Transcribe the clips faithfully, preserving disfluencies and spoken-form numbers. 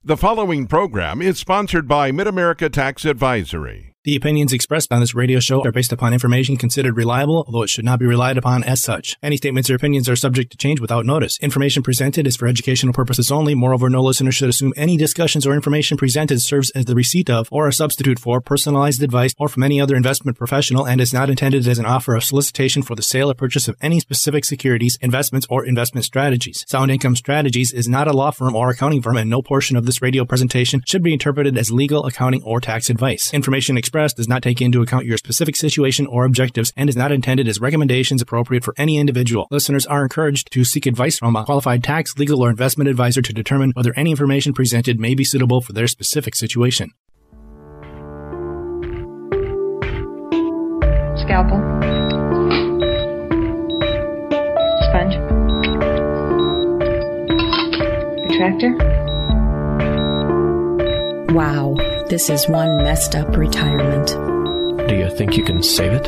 The following program is sponsored by Mid-America Tax Advisory. The opinions expressed on this radio show are based upon information considered reliable, although it should not be relied upon as such. Any statements or opinions are subject to change without notice. Information presented is for educational purposes only. Moreover, no listener should assume any discussions or information presented serves as the receipt of or a substitute for personalized advice or from any other investment professional and is not intended as an offer of solicitation for the sale or purchase of any specific securities, investments, or investment strategies. Sound Income Strategies is not a law firm or accounting firm, and no portion of this radio presentation should be interpreted as legal, accounting, or tax advice. Information expressed does not take into account your specific situation or objectives and is not intended as recommendations appropriate for any individual. Listeners are encouraged to seek advice from a qualified tax, legal, or investment advisor to determine whether any information presented may be suitable for their specific situation. Scalpel. Sponge. Retractor. Wow, this is one messed up retirement. Do you think you can save it?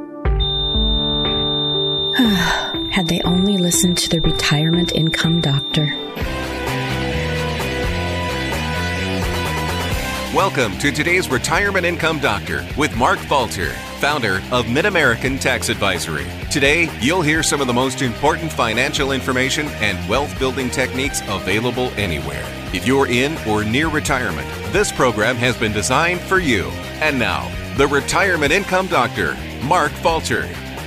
Had they only listened to the Retirement Income Doctor. Welcome to today's Retirement Income Doctor with Mark Falter, founder of Mid-American Tax Advisory. Today, you'll hear some of the most important financial information and wealth-building techniques available anywhere. If you're in or near retirement, this program has been designed for you. And now, the Retirement Income Doctor, Mark Falter.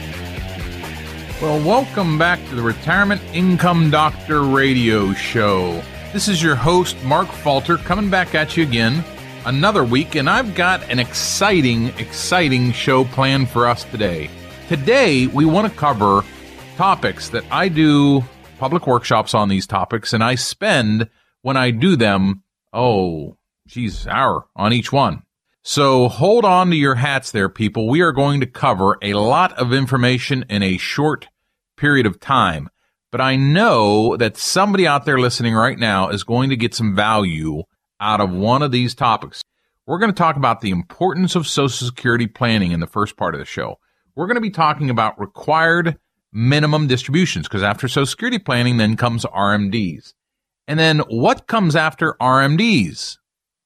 Well, welcome back to the Retirement Income Doctor radio show. This is your host, Mark Falter, coming back at you again another week, and I've got an exciting, exciting show planned for us today. Today, we want to cover topics that I do public workshops on these topics, and I spend, when I do them, oh, geez, hour on each one. So hold on to your hats there, people. We are going to cover a lot of information in a short period of time, but I know that somebody out there listening right now is going to get some value out of one of these topics. We're going to talk about the importance of Social Security planning in the first part of the show. We're going to be talking about required minimum distributions, because after Social Security planning, then comes R M Ds. And then what comes after R M Ds?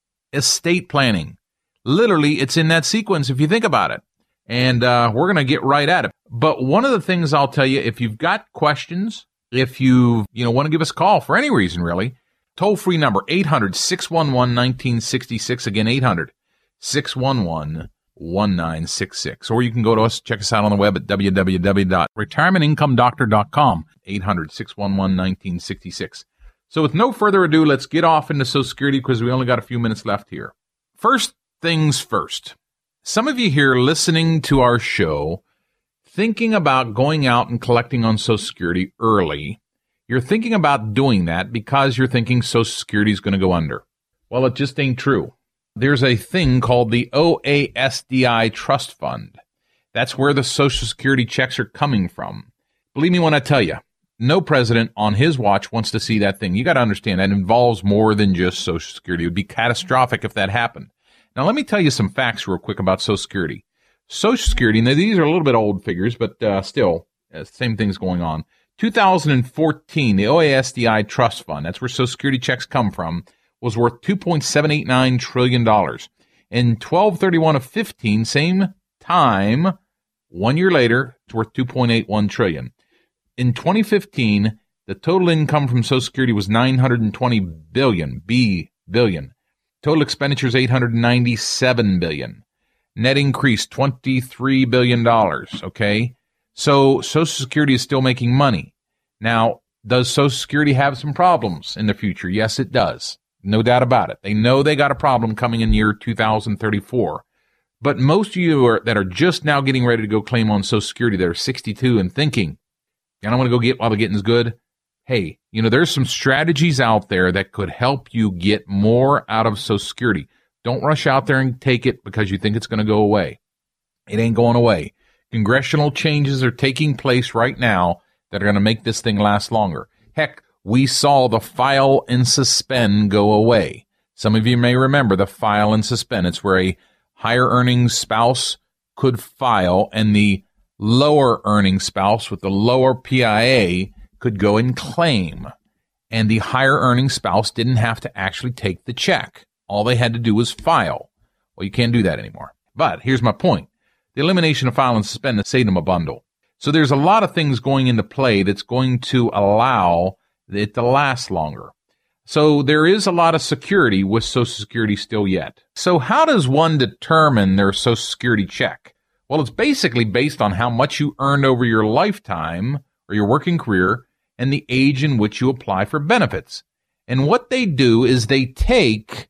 Estate planning. Literally, it's in that sequence if you think about it. And uh, we're going to get right at it. But one of the things I'll tell you, if you've got questions, if you you know want to give us a call for any reason, really, toll-free number, eight hundred, six one one, one nine six six. Again, eight hundred, six one one, one nine six six. Or you can go to us, check us out on the web at w w w dot retirement income doctor dot com, eight hundred, six one one, one nine six six. So with no further ado, let's get off into Social Security because we only got a few minutes left here. First things first. Some of you here listening to our show, thinking about going out and collecting on Social Security early, you're thinking about doing that because you're thinking Social Security is going to go under. Well, it just ain't true. There's a thing called the O A S D I Trust Fund. That's where the Social Security checks are coming from. Believe me when I tell you, no president on his watch wants to see that thing. You got to understand that involves more than just Social Security. It would be catastrophic if that happened. Now, let me tell you some facts real quick about Social Security. Social Security, now these are a little bit old figures, but uh, still, uh, same thing's going on. two thousand fourteen, the O A S D I Trust Fund, that's where Social Security checks come from, was worth two point seven eight nine trillion dollars. In twelve thirty-one of fifteen, same time, one year later, it's worth two point eight one trillion dollars. In twenty fifteen, the total income from Social Security was nine hundred twenty billion dollars, B billion. Total expenditures eight hundred ninety-seven billion dollars. Net increase twenty-three billion dollars, okay? So Social Security is still making money. Now, does Social Security have some problems in the future? Yes, it does. No doubt about it. They know they got a problem coming in year two thousand thirty-four. But most of you are, that are just now getting ready to go claim on Social Security that are sixty-two and thinking, I don't want to go get while the getting's good. Hey, you know, there's some strategies out there that could help you get more out of Social Security. Don't rush out there and take it because you think it's going to go away. It ain't going away. Congressional changes are taking place right now that are going to make this thing last longer. Heck, we saw the file and suspend go away. Some of you may remember the file and suspend. It's where a higher earning spouse could file and the lower earning spouse with the lower P I A could go and claim. and the higher earning spouse didn't have to actually take the check. All they had to do was file. Well, you can't do that anymore. But here's my point. The elimination of file and suspend saved them a bundle. So there's a lot of things going into play that's going to allow it to last longer. So there is a lot of security with Social Security still yet. So how does one determine their Social Security check? Well, it's basically based on how much you earned over your lifetime or your working career and the age in which you apply for benefits. And what they do is they take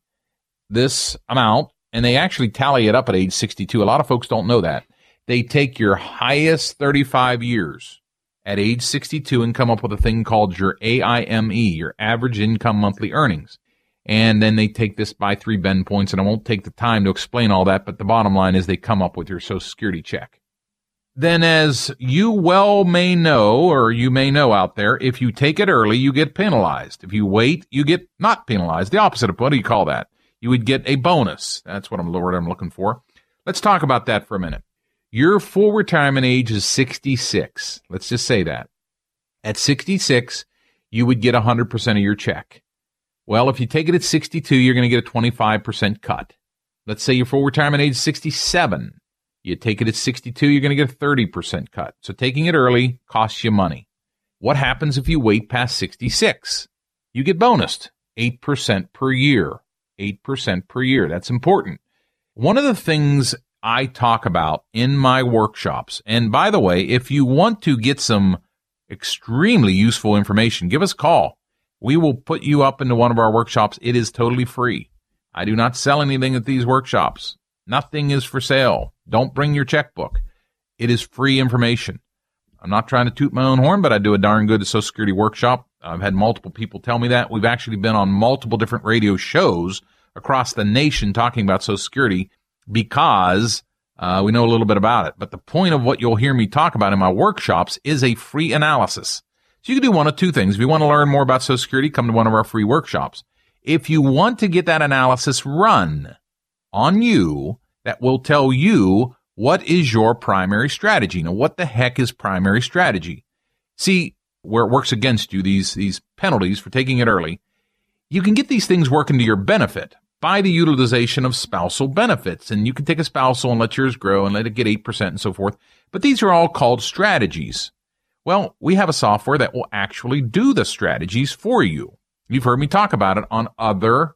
this amount and they actually tally it up at age sixty-two. A lot of folks don't know that. They take your highest thirty-five years at age sixty-two and come up with a thing called your A I M E, your average income monthly earnings. And then they take this by three bend points, and I won't take the time to explain all that, but the bottom line is they come up with your Social Security check. Then, as you well may know, or you may know out there, if you take it early, you get penalized. If you wait, you get not penalized. The opposite of what do you call that? You would get a bonus. That's what I'm, what I'm looking for. Let's talk about that for a minute. Your full retirement age is sixty-six. Let's just say that. At sixty-six, you would get one hundred percent of your check. Well, if you take it at sixty-two, you're going to get a twenty-five percent cut. Let's say your full retirement age is sixty-seven. You take it at sixty-two, you're going to get a thirty percent cut. So taking it early costs you money. What happens if you wait past sixty-six? You get bonused eight percent per year. eight percent per year. That's important. One of the things I talk about in my workshops, and by the way, if you want to get some extremely useful information, give us a call. We will put you up into one of our workshops. It is totally free. I do not sell anything at these workshops. Nothing is for sale. Don't bring your checkbook. It is free information. I'm not trying to toot my own horn, but I do a darn good Social Security workshop. I've had multiple people tell me that. We've actually been on multiple different radio shows across the nation talking about Social Security because uh, we know a little bit about it. But the point of what you'll hear me talk about in my workshops is a free analysis. So you can do one of two things. If you want to learn more about Social Security, come to one of our free workshops. If you want to get that analysis run on you, that will tell you what is your primary strategy. Now, what the heck is primary strategy? See, where it works against you, these, these penalties for taking it early, you can get these things working to your benefit by the utilization of spousal benefits. And you can take a spousal and let yours grow and let it get eight percent and so forth. But these are all called strategies. Well, we have a software that will actually do the strategies for you. You've heard me talk about it on other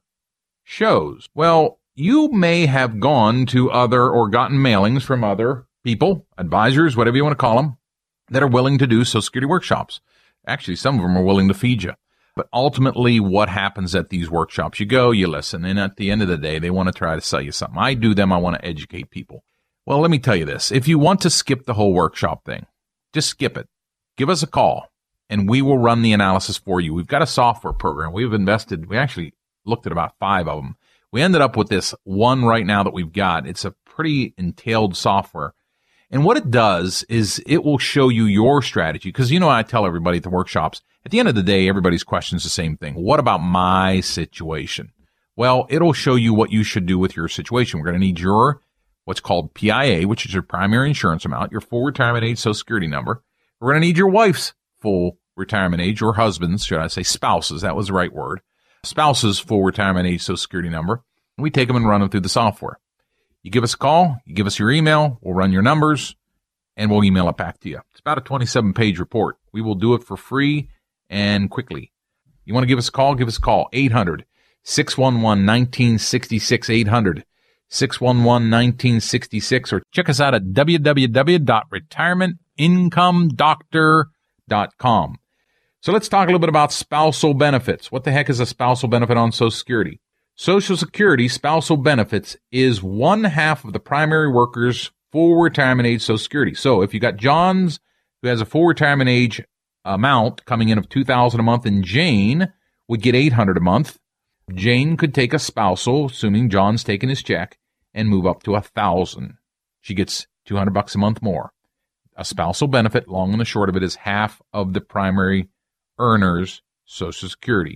shows. Well, you may have gone to other or gotten mailings from other people, advisors, whatever you want to call them, that are willing to do Social Security workshops. Actually, some of them are willing to feed you. But ultimately, what happens at these workshops? You go, you listen, and at the end of the day, they want to try to sell you something. I do them. I want to educate people. Well, let me tell you this. If you want to skip the whole workshop thing, just skip it. Give us a call, and we will run the analysis for you. We've got a software program. We've invested. We actually looked at about five of them. We ended up with this one right now that we've got. It's a pretty entailed software. And what it does is it will show you your strategy. Because, you know, I tell everybody at the workshops, at the end of the day, everybody's question is the same thing. What about my situation? Well, it'll show you what you should do with your situation. We're going to need your what's called P I A, which is your primary insurance amount, your full retirement age Social Security number. We're going to need your wife's full retirement age, or husband's, should I say spouse's, that was the right word, spouse's full retirement age Social Security number. And we take them and run them through the software. You give us a call, you give us your email, we'll run your numbers, and we'll email it back to you. It's about a twenty-seven page report. We will do it for free and quickly. You want to give us a call? Give us a call. eight hundred, six one one, one nine six six, eight hundred, six one one, one nine six six, or check us out at w w w dot retirement income doctor dot com. So let's talk a little bit about spousal benefits. What the heck is a spousal benefit on Social Security? Social Security spousal benefits is one half of the primary worker's full retirement age Social Security. So if you got John's, who has a full retirement age amount coming in of two thousand dollars a month, and Jane would get eight hundred dollars a month, Jane could take a spousal, assuming John's taking his check, and move up to one thousand dollars. She gets two hundred bucks a month more. A spousal benefit, long and the short of it, is half of the primary earner's Social Security.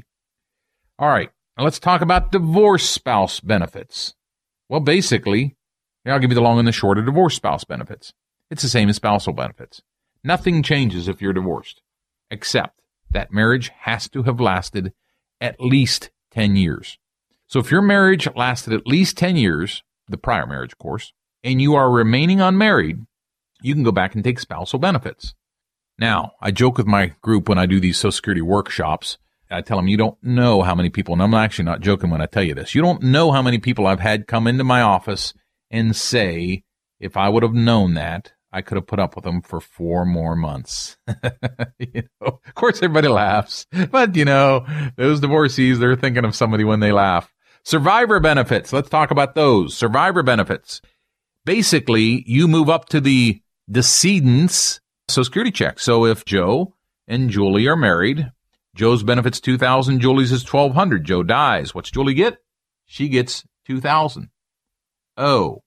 All right. Now let's talk about divorce spouse benefits. Well, basically, I'll give you the long and the short of divorce spouse benefits. It's the same as spousal benefits. Nothing changes if you're divorced, except that marriage has to have lasted at least ten years. So if your marriage lasted at least ten years, the prior marriage, of course, and you are remaining unmarried, you can go back and take spousal benefits. Now, I joke with my group when I do these Social Security workshops. I tell them, you don't know how many people, and I'm actually not joking when I tell you this, you don't know how many people I've had come into my office and say, if I would have known that, I could have put up with them for four more months. You know, of course, everybody laughs, but you know, those divorcees, they're thinking of somebody when they laugh. Survivor benefits. Let's talk about those. Survivor benefits. Basically, you move up to the decedent's Social Security check. So if Joe and Julie are married, Joe's benefits two thousand dollars, Julie's is twelve hundred dollars. Joe dies. What's Julie get? She gets two thousand dollars. Oh,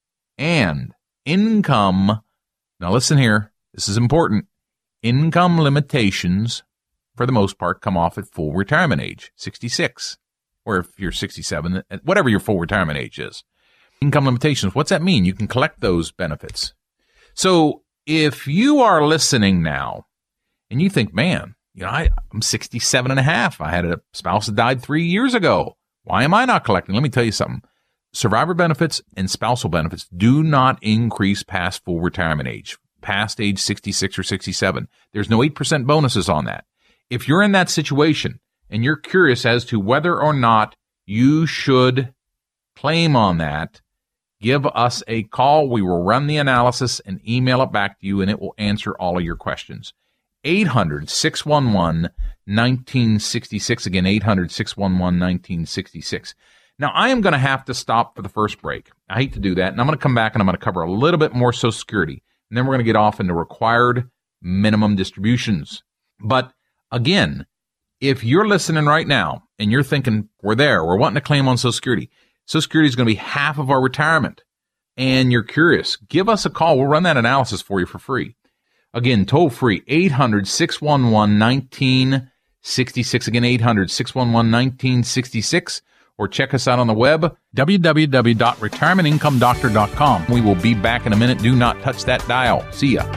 and income. Now listen here. This is important. Income limitations, for the most part, come off at full retirement age, sixty-six. Or if you're sixty-seven, whatever your full retirement age is. Income limitations. What's that mean? You can collect those benefits. So if you are listening now and you think, man, you know, I, I'm sixty-seven and a half. I had a spouse that died three years ago. Why am I not collecting? Let me tell you something. Survivor benefits and spousal benefits do not increase past full retirement age, past age sixty-six or sixty-seven. There's no eight percent bonuses on that. If you're in that situation and you're curious as to whether or not you should claim on that, give us a call. We will run the analysis and email it back to you, and it will answer all of your questions. eight hundred, six one one, one nine six six. Again, eight hundred, six one one, one nine six six. Now, I am going to have to stop for the first break. I hate to do that, and I'm going to come back and I'm going to cover a little bit more Social Security, and then we're going to get off into required minimum distributions. But again, if you're listening right now and you're thinking, we're there, we're wanting to claim on Social Security, Social Security is going to be half of our retirement, and you're curious, give us a call. We'll run that analysis for you for free. Again, toll free, eight hundred, six one one, one nine six six. Again, eight hundred, six one one, one nine six six. Or check us out on the web, w w w dot retirement income doctor dot com. We will be back in a minute. Do not touch that dial. See ya.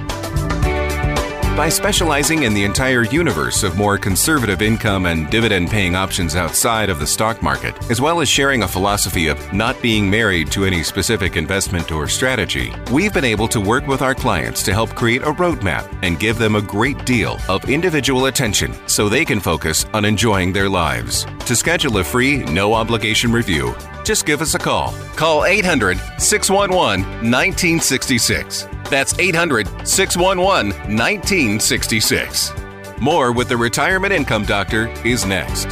By specializing in the entire universe of more conservative income and dividend-paying options outside of the stock market, as well as sharing a philosophy of not being married to any specific investment or strategy, we've been able to work with our clients to help create a roadmap and give them a great deal of individual attention so they can focus on enjoying their lives. To schedule a free, no-obligation review, just give us a call. Call eight hundred, six one one, one nine six six. That's eight hundred, six one one, one nine six six. More with the Retirement Income Doctor is next.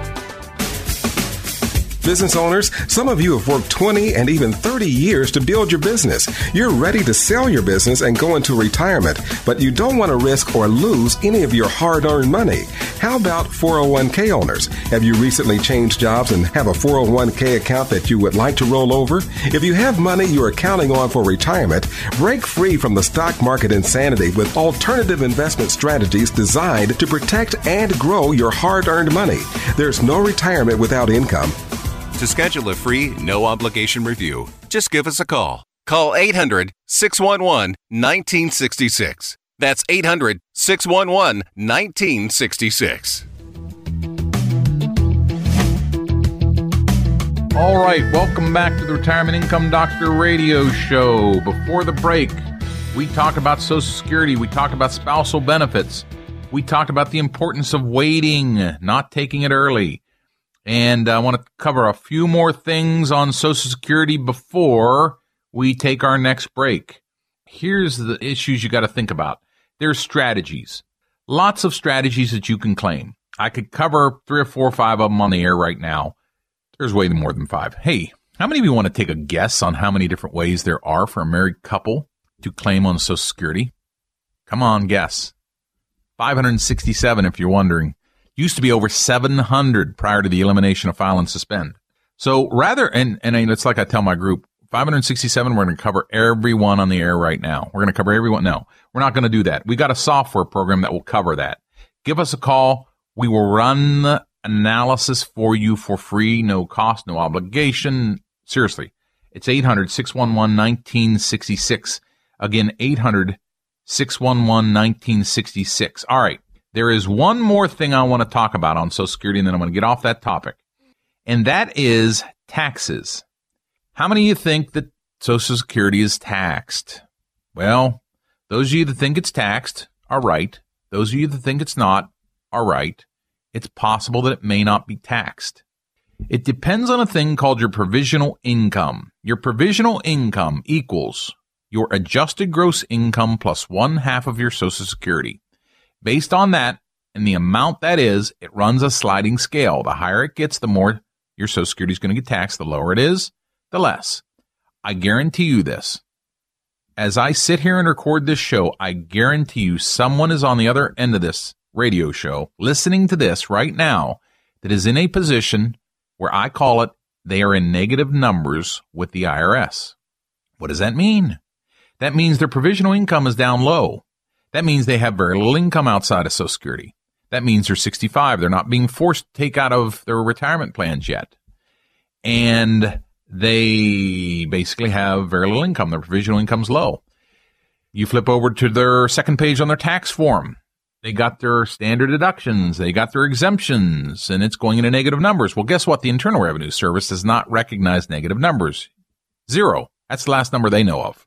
Business owners, some of you have worked twenty and even thirty years to build your business. You're ready to sell your business and go into retirement, but you don't want to risk or lose any of your hard-earned money. How about four oh one k owners? Have you recently changed jobs and have a four oh one k account that you would like to roll over? If you have money you are counting on for retirement, break free from the stock market insanity with alternative investment strategies designed to protect and grow your hard-earned money. There's no retirement without income. To schedule a free, no-obligation review, just give us a call. Call eight hundred, six one one, one nine six six. That's eight hundred, six one one, one nine six six. All right, welcome back to the Retirement Income Doctor radio show. Before the break, we talked about Social Security. We talked about spousal benefits. We talked about the importance of waiting, not taking it early. And I want to cover a few more things on Social Security before we take our next break. Here's the issues you got to think about. There's strategies. Lots of strategies that you can claim. I could cover three or four or five of them on the air right now. There's way more than five. Hey, how many of you want to take a guess on how many different ways there are for a married couple to claim on Social Security? Come on, guess. five hundred sixty-seven if you're wondering. Used to be over seven hundred prior to the elimination of file and suspend. So rather, and, and it's like I tell my group, five hundred sixty-seven, we're going to cover everyone on the air right now. We're going to cover everyone. No, we're not going to do that. We got a software program that will cover that. Give us a call. We will run the analysis for you for free, no cost, no obligation. Seriously, it's eight hundred, six one one, one nine six six. Again, eight hundred, six one one, one nine six six. All right. There is one more thing I want to talk about on Social Security, and then I'm going to get off that topic, and that is taxes. How many of you think that Social Security is taxed? Well, those of you that think it's taxed are right. Those of you that think it's not are right. It's possible that it may not be taxed. It depends on a thing called your provisional income. Your provisional income equals your adjusted gross income plus one half of your Social Security. Based on that and the amount that is, it runs a sliding scale. The higher it gets, the more your Social Security is going to get taxed. The lower it is, the less. I guarantee you this. As I sit here and record this show, I guarantee you someone is on the other end of this radio show listening to this right now that is in a position where I call it they are in negative numbers with the I R S. What does that mean? That means their provisional income is down low. That means they have very little income outside of Social Security. That means they're sixty-five. They're not being forced to take out of their retirement plans yet. And they basically have very little income. Their provisional income's low. You flip over to their second page on their tax form. They got their standard deductions. They got their exemptions, and it's going into negative numbers. Well, guess what? The Internal Revenue Service does not recognize negative numbers. Zero. That's the last number they know of.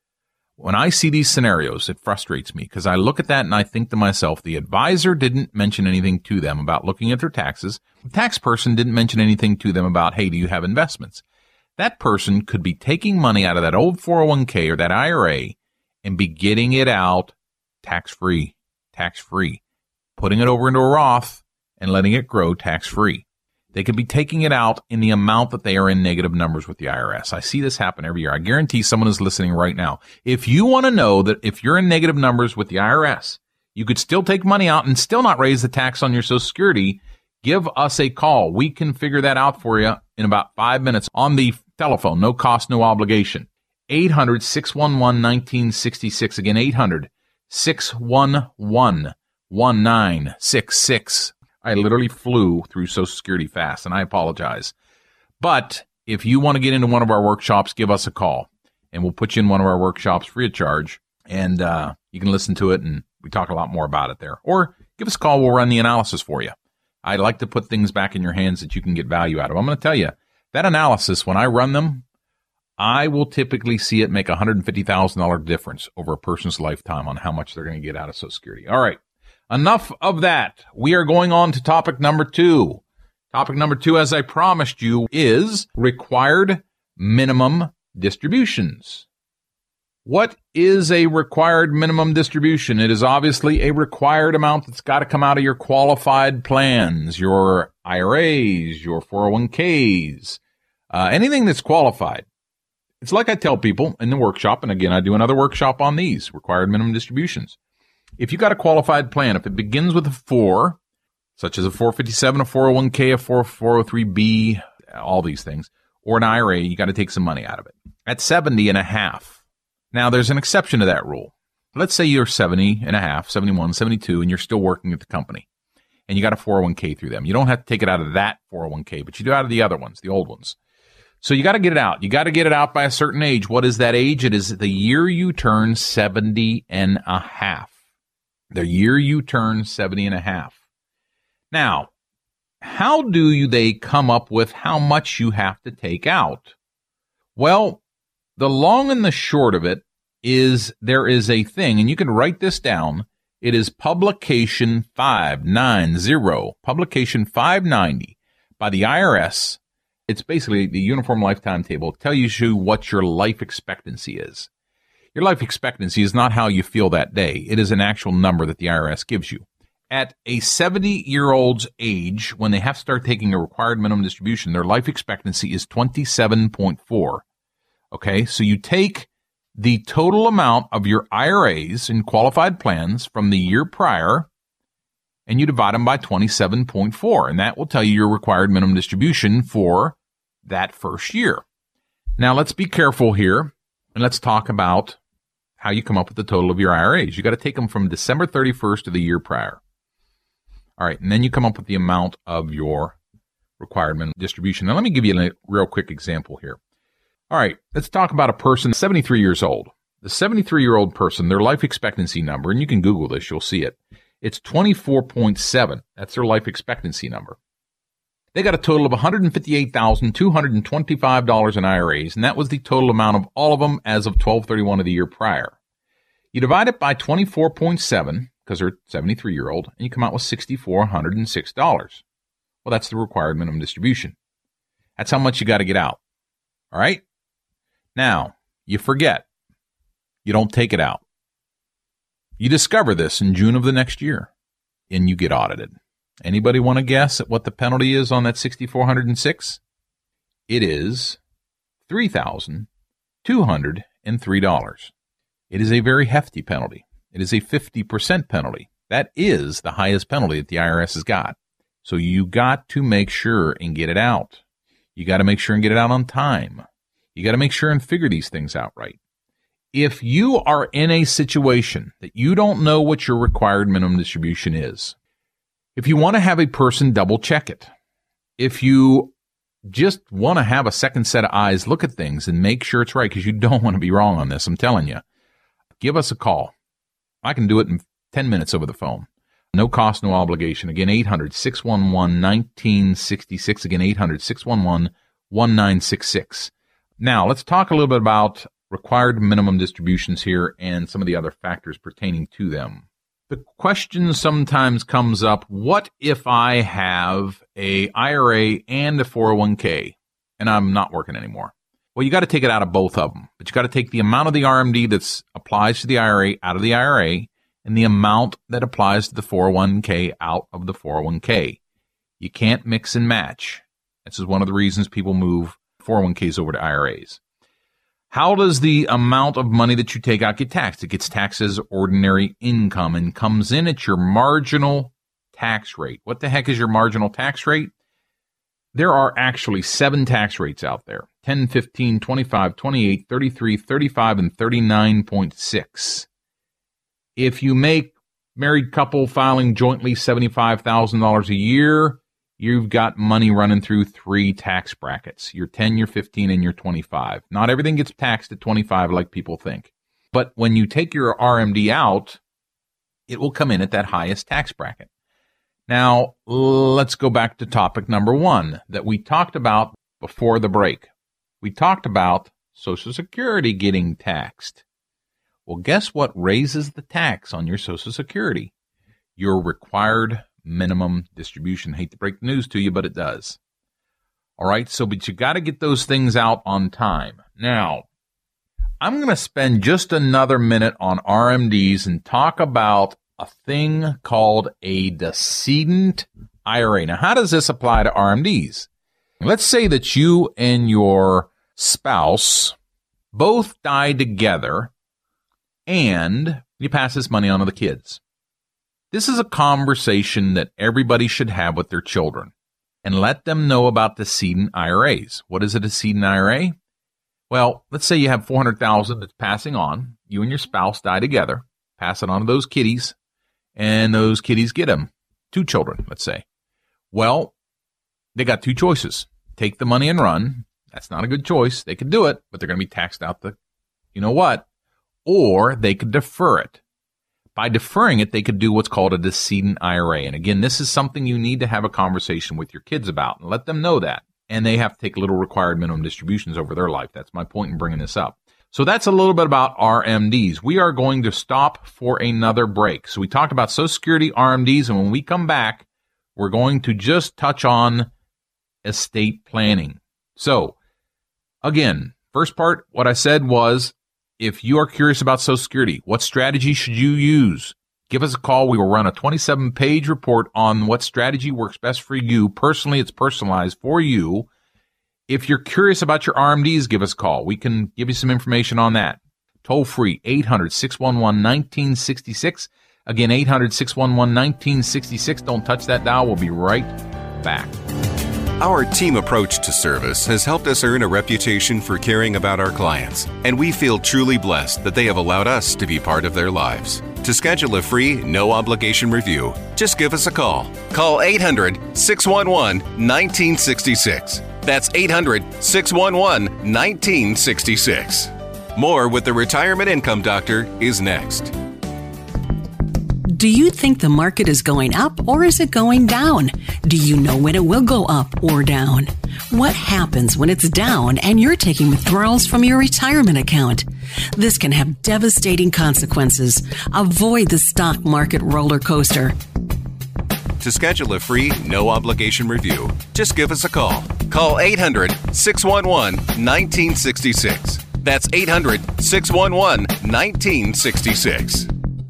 When I see these scenarios, it frustrates me because I look at that and I think to myself, the advisor didn't mention anything to them about looking at their taxes. The tax person didn't mention anything to them about, hey, do you have investments? That person could be taking money out of that old four oh one k or that I R A and be getting it out tax-free, tax-free, putting it over into a Roth and letting it grow tax-free. They could be taking it out in the amount that they are in negative numbers with the I R S. I see this happen every year. I guarantee someone is listening right now. If you want to know that if you're in negative numbers with the I R S, you could still take money out and still not raise the tax on your Social Security, give us a call. We can figure that out for you in about five minutes on the telephone. No cost, no obligation. eight hundred, six one one, one nine six six. Again, eight hundred, six one one, one nine six six. I literally flew through Social Security fast, and I apologize. But if you want to get into one of our workshops, give us a call, and we'll put you in one of our workshops free of charge, and uh, you can listen to it, and we talk a lot more about it there. Or give us a call. We'll run the analysis for you. I like to put things back in your hands that you can get value out of. I'm going to tell you, that analysis, when I run them, I will typically see it make a one hundred fifty thousand dollars difference over a person's lifetime on how much they're going to get out of Social Security. All right. Enough of that. We are going on to topic number two. Topic number two, as I promised you, is required minimum distributions. What is a required minimum distribution? It is obviously a required amount that's got to come out of your qualified plans, your I R As, your four oh one k's, uh, anything that's qualified. It's like I tell people in the workshop, and again, I do another workshop on these required minimum distributions. If you got a qualified plan, if it begins with a four, such as a four fifty-seven, a four oh one k, a four oh three b, all these things, or an I R A, you got to take some money out of it. At seventy and a half. Now, there's an exception to that rule. Let's say you're seventy and a half, seventy-one, seventy-two, and you're still working at the company, and you got a four oh one k through them. You don't have to take it out of that four oh one k, but you do out of the other ones, the old ones. So you got to get it out. You got to get it out by a certain age. What is that age? It is the year you turn seventy and a half. The year you turn seventy and a half. Now, how do you, they come up with how much you have to take out? Well, the long and the short of it is there is a thing, and you can write this down. It is Publication five ninety, Publication five ninety by the I R S. It's basically the Uniform Lifetime Table. It tells you what your life expectancy is. Your life expectancy is not how you feel that day. It is an actual number that the I R S gives you. At a seventy-year-old's age, when they have to start taking a required minimum distribution, their life expectancy is twenty-seven point four. Okay, so you take the total amount of your I R As in qualified plans from the year prior, and you divide them by twenty-seven point four, and that will tell you your required minimum distribution for that first year. Now, let's be careful here, and let's talk about how you come up with the total of your I R As. You got to take them from December thirty-first of the year prior. All right, and then you come up with the amount of your required minimum distribution. Now, let me give you a real quick example here. All right, let's talk about a person seventy-three years old. The seventy-three-year-old person, their life expectancy number, and you can Google this, you'll see it, It's twenty-four point seven. That's their life expectancy number. They got a total of one hundred fifty-eight thousand two hundred twenty-five dollars in I R As, and that was the total amount of all of them as of twelve thirty-one of the year prior. You divide it by twenty-four point seven, because they're seventy-three-year-old, and you come out with six thousand four hundred six dollars. Well, that's the required minimum distribution. That's how much you got to get out. All right? Now, you forget. You don't take it out. You discover this in June of the next year, and you get audited. Anybody want to guess at what the penalty is on that six thousand four hundred six? It is three thousand two hundred three dollars. It is a very hefty penalty. It is a fifty percent penalty. That is the highest penalty that the I R S has got. So you got to make sure and get it out. You got to make sure and get it out on time. You got to make sure and figure these things out right. If you are in a situation that you don't know what your required minimum distribution is, if you want to have a person double check it, if you just want to have a second set of eyes look at things and make sure it's right, because you don't want to be wrong on this, I'm telling you, give us a call. I can do it in ten minutes over the phone. No cost, no obligation. Again, eight hundred, six one one, one nine six six. Again, eight hundred, six one one, one nine six six. Now, let's talk a little bit about required minimum distributions here and some of the other factors pertaining to them. The question sometimes comes up, what if I have a I R A and a four oh one k and I'm not working anymore? Well, you got to take it out of both of them, but you got to take the amount of the R M D that applies to the I R A out of the I R A and the amount that applies to the four oh one k out of the four oh one k. You can't mix and match. This is one of the reasons people move four oh one k's over to I R As. How does the amount of money that you take out get taxed? It gets taxed as ordinary income and comes in at your marginal tax rate. What the heck is your marginal tax rate? There are actually seven tax rates out there. ten, fifteen, twenty-five, twenty-eight, thirty-three, thirty-five, and thirty-nine point six. If you make married couple filing jointly seventy-five thousand dollars a year, you've got money running through three tax brackets, your ten, your fifteen, and your twenty-five. Not everything gets taxed at twenty-five like people think. But when you take your R M D out, it will come in at that highest tax bracket. Now, let's go back to topic number one that we talked about before the break. We talked about Social Security getting taxed. Well, guess what raises the tax on your Social Security? Your required minimum distribution. Hate to break the news to you, but it does. All right, so but you got to get those things out on time. Now, I'm going to spend just another minute on R M Ds and talk about a thing called a decedent I R A. Now, how does this apply to R M Ds? Let's say that you and your spouse both die together and you pass this money on to the kids. This is a conversation that everybody should have with their children and let them know about decedent I R As. What is a decedent I R A? Well, let's say you have four hundred thousand dollars that's passing on. You and your spouse die together, pass it on to those kiddies, and those kiddies get them. Two children, let's say. Well, they got two choices. Take the money and run. That's not a good choice. They could do it, but they're going to be taxed out the, you know what? Or they could defer it. By deferring it, they could do what's called a decedent I R A. And again, this is something you need to have a conversation with your kids about and let them know that. And they have to take little required minimum distributions over their life. That's my point in bringing this up. So that's a little bit about R M Ds. We are going to stop for another break. So we talked about Social Security, R M Ds, and when we come back, we're going to just touch on estate planning. So again, first part, what I said was, if you are curious about Social Security, what strategy should you use? Give us a call. We will run a twenty-seven page report on what strategy works best for you. Personally, it's personalized for you. If you're curious about your R M Ds, give us a call. We can give you some information on that. Toll free, eight hundred, six one one, one nine six six. Again, eight hundred, six one one, one nine six six. Don't touch that dial. We'll be right back. Our team approach to service has helped us earn a reputation for caring about our clients, and we feel truly blessed that they have allowed us to be part of their lives. To schedule a free, no-obligation review, just give us a call. Call eight hundred, six one one, one nine six six. That's eight hundred, six one one, one nine six six. More with the Retirement Income Doctor is next. Do you think the market is going up or is it going down? Do you know when it will go up or down? What happens when it's down and you're taking withdrawals from your retirement account? This can have devastating consequences. Avoid the stock market roller coaster. To schedule a free, no-obligation review, just give us a call. Call eight hundred, six one one, one nine six six. That's eight hundred, six one one, one nine six six.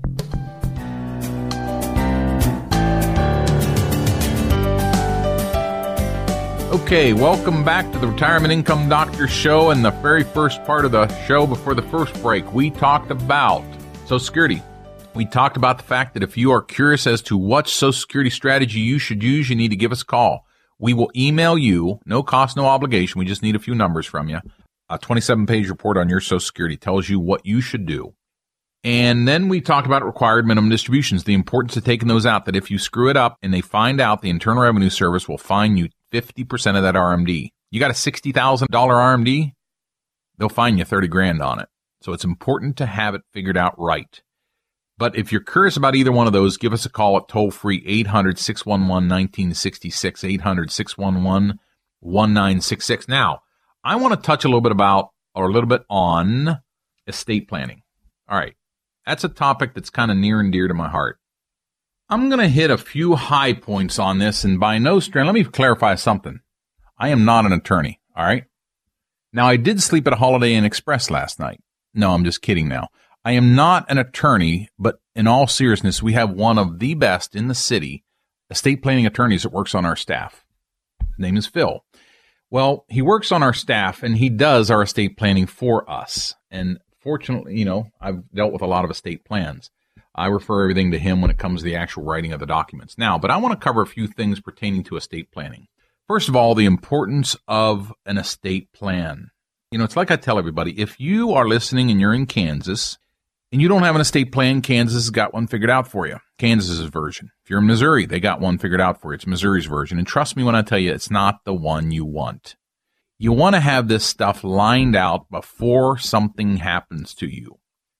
Okay, welcome back to the Retirement Income Doctor Show. And the very first part of the show before the first break, we talked about Social Security. We talked about the fact that if you are curious as to what Social Security strategy you should use, you need to give us a call. We will email you, no cost, no obligation. We just need a few numbers from you. A twenty-seven page report on your Social Security tells you what you should do. And then we talked about required minimum distributions, the importance of taking those out, that if you screw it up and they find out, the Internal Revenue Service will fine you fifty percent of that R M D. You got a sixty thousand dollars R M D, they'll fine you thirty grand on it. So it's important to have it figured out right. But if you're curious about either one of those, give us a call at toll-free eight hundred, six one one, one nine six six, eight hundred, six one one, one nine six six. Now, I want to touch a little bit about, or a little bit on, estate planning. All right. That's a topic that's kind of near and dear to my heart. I'm going to hit a few high points on this, and by no stretch, let me clarify something. I am not an attorney, all right? Now, I did sleep at a Holiday Inn Express last night. No, I'm just kidding now. I am not an attorney, but in all seriousness, we have one of the best in the city estate planning attorneys that works on our staff. His name is Phil. Well, he works on our staff, and he does our estate planning for us. And fortunately, you know, I've dealt with a lot of estate plans. I refer everything to him when it comes to the actual writing of the documents. Now, but I want to cover a few things pertaining to estate planning. First of all, the importance of an estate plan. You know, it's like I tell everybody, if you are listening and you're in Kansas and you don't have an estate plan, Kansas has got one figured out for you. Kansas's version. If you're in Missouri, they got one figured out for you. It's Missouri's version. And trust me when I tell you, it's not the one you want. You want to have this stuff lined out before something happens to you.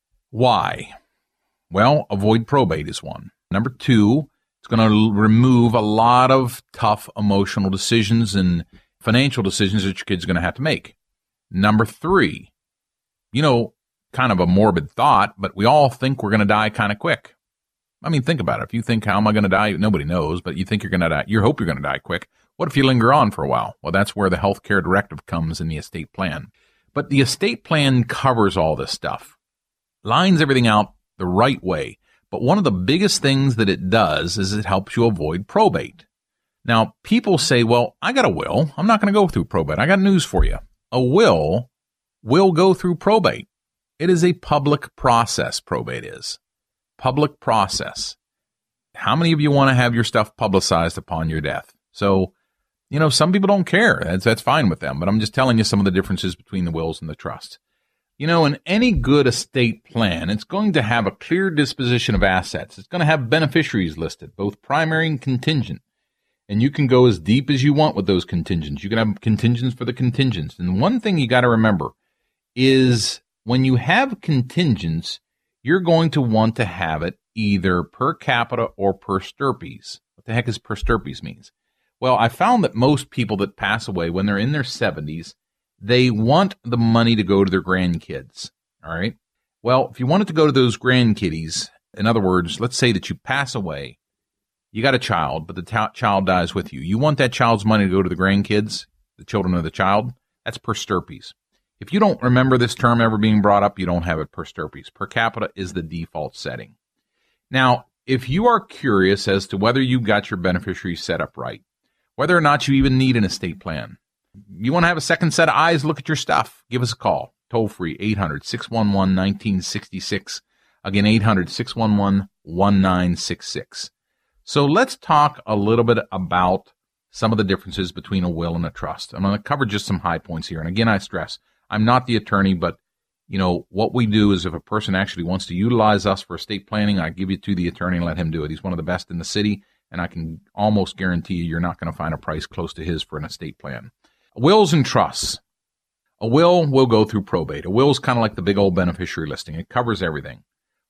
Why? Well, avoid probate is one. Number two, it's going to remove a lot of tough emotional decisions and financial decisions that your kid's going to have to make. Number three, you know, kind of a morbid thought, but we all think we're going to die kind of quick. I mean, think about it. If you think, how am I going to die? Nobody knows, but you think you're going to die. You hope you're going to die quick. What if you linger on for a while? Well, that's where the healthcare directive comes in the estate plan. But the estate plan covers all this stuff, lines everything out the right way. But one of the biggest things that it does is it helps you avoid probate. Now, people say, well, I got a will. I'm not going to go through probate. I got news for you. A will will go through probate. It is a public process, probate is. Public process. How many of you want to have your stuff publicized upon your death? So, you know, some people don't care. That's, that's fine with them. But I'm just telling you some of the differences between the wills and the trust. You know, in any good estate plan, it's going to have a clear disposition of assets. It's going to have beneficiaries listed, both primary and contingent. And you can go as deep as you want with those contingents. You can have contingents for the contingents. And one thing you got to remember is when you have contingents, you're going to want to have it either per capita or per stirpes. What the heck is per stirpes means? Well, I found that most people that pass away when they're in their seventies, they want the money to go to their grandkids, all right? Well, if you want it to go to those grandkiddies, in other words, let's say that you pass away, you got a child, but the t- child dies with you. You want that child's money to go to the grandkids, the children of the child? That's per stirpes. If you don't remember this term ever being brought up, you don't have it per stirpes. Per capita is the default setting. Now, if you are curious as to whether you got your beneficiaries set up right, whether or not you even need an estate plan, you want to have a second set of eyes look at your stuff, give us a call. Toll free, eight hundred, six one one, one nine six six. Again, eight hundred, six one one, one nine six six. So let's talk a little bit about some of the differences between a will and a trust. I'm going to cover just some high points here. And again, I stress, I'm not the attorney, but you know, what we do is if a person actually wants to utilize us for estate planning, I give you to the attorney and let him do it. He's one of the best in the city, and I can almost guarantee you you're not going to find a price close to his for an estate plan. Wills and trusts. A will will go through probate. A will is kind of like the big old beneficiary listing. It covers everything.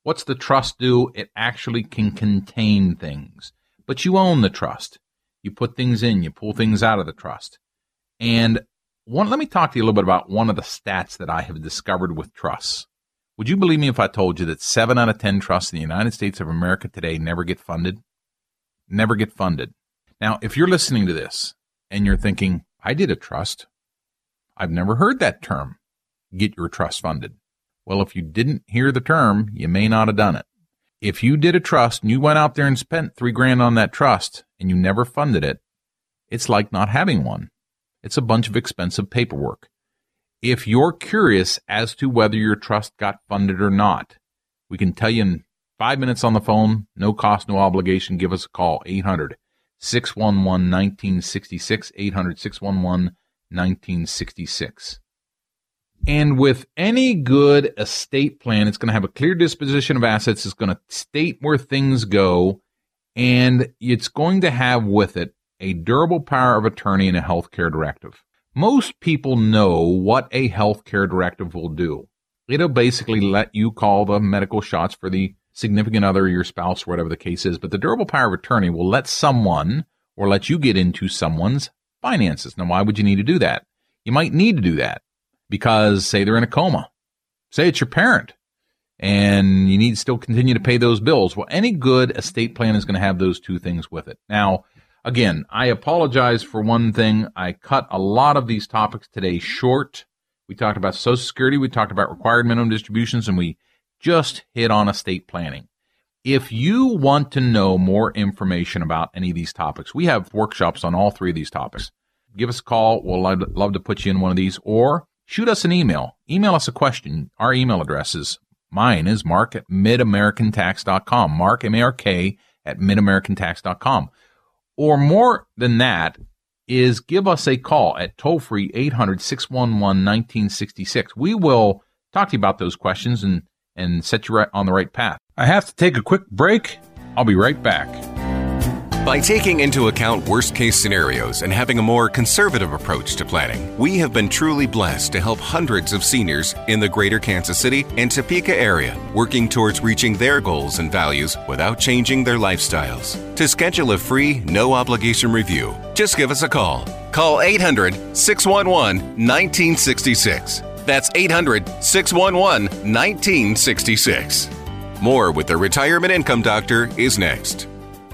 What's the trust do? It actually can contain things, but you own the trust. You put things in, you pull things out of the trust. And one, let me talk to you a little bit about one of the stats that I have discovered with trusts. Would you believe me if I told you that seven out of ten trusts in the United States of America today never get funded? Never get funded. Now, if you're listening to this and you're thinking, I did a trust. I've never heard that term, get your trust funded. Well, if you didn't hear the term, you may not have done it. If you did a trust and you went out there and spent three grand on that trust and you never funded it, it's like not having one. It's a bunch of expensive paperwork. If you're curious as to whether your trust got funded or not, we can tell you in five minutes on the phone, no cost, no obligation. Give us a call, eight hundred, six one one, one nine six six, eight hundred, six one one, one nine six six. And with any good estate plan, it's going to have a clear disposition of assets. It's going to state where things go, and it's going to have with it a durable power of attorney and a healthcare directive. Most people know what a healthcare directive will do. It'll basically let you call the medical shots for the significant other, your spouse, whatever the case is. But the durable power of attorney will let someone or let you get into someone's finances. Now, why would you need to do that? You might need to do that because, say, they're in a coma. Say it's your parent and you need to still continue to pay those bills. Well, any good estate plan is going to have those two things with it. Now, again, I apologize for one thing. I cut a lot of these topics today short. We talked about Social Security, we talked about required minimum distributions, and we just hit on estate planning. If you want to know more information about any of these topics, we have workshops on all three of these topics. Give us a call. We'll love, love to put you in one of these, or shoot us an email. Email us a question. Our email address is, mine is mark at mid american tax dot com. Mark, M A R K, at mid american tax dot com. Or more than that is give us a call at toll-free eight hundred, six one one, one nine six six. We will talk to you about those questions and, and set you right on the right path. I have to take a quick break. I'll be right back. By taking into account worst-case scenarios and having a more conservative approach to planning, we have been truly blessed to help hundreds of seniors in the greater Kansas City and Topeka area working towards reaching their goals and values without changing their lifestyles. To schedule a free, no-obligation review, just give us a call. Call eight hundred, six one one, one nine six six. That's eight hundred, six one one, one nine six six. More with the Retirement Income Doctor is next.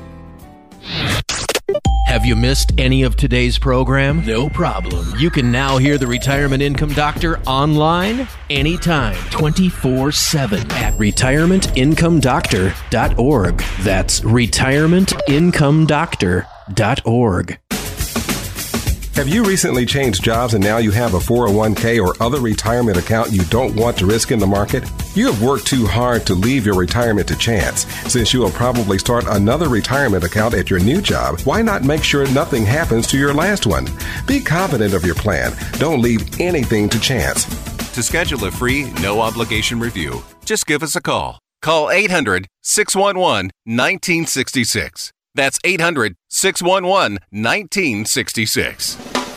Have you missed any of today's program? No problem. You can now hear the Retirement Income Doctor online anytime, twenty-four seven at retirement income doctor dot org. That's retirement income doctor dot org. Have you recently changed jobs and now you have a four oh one k or other retirement account you don't want to risk in the market? You have worked too hard to leave your retirement to chance. Since you will probably start another retirement account at your new job, why not make sure nothing happens to your last one? Be confident of your plan. Don't leave anything to chance. To schedule a free, no-obligation review, just give us a call. Call eight hundred, six one one, one nine six six. That's eight hundred, six one one, one nine six six.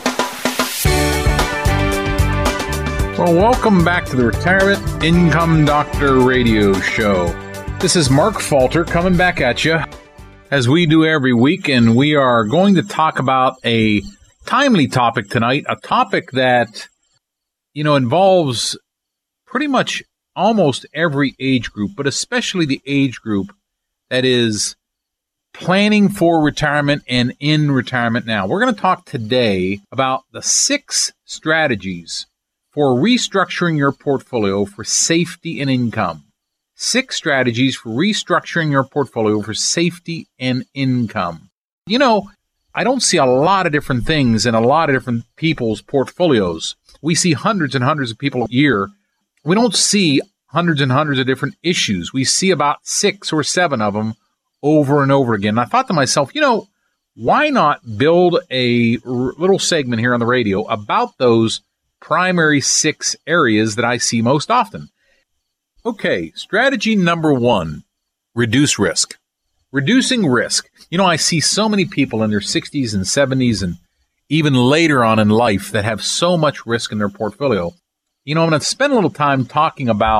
Well, welcome back to the Retirement Income Doctor Radio Show. This is Mark Falter coming back at you, as we do every week, and we are going to talk about a timely topic tonight, a topic that, you know, involves pretty much almost every age group, but especially the age group that is planning for retirement and in retirement now. We're going to talk today about the six strategies for restructuring your portfolio for safety and income. Six strategies for restructuring your portfolio for safety and income. You know, I don't see a lot of different things in a lot of different people's portfolios. We see hundreds and hundreds of people a year. We don't see hundreds and hundreds of different issues. We see about six or seven of them over and over again. And I thought to myself, you know, why not build a r- little segment here on the radio about those primary six areas that I see most often? Okay, strategy number one, reduce risk. Reducing risk. You know, I see so many people in their sixties and seventies and even later on in life that have so much risk in their portfolio. You know, I'm going to spend a little time talking about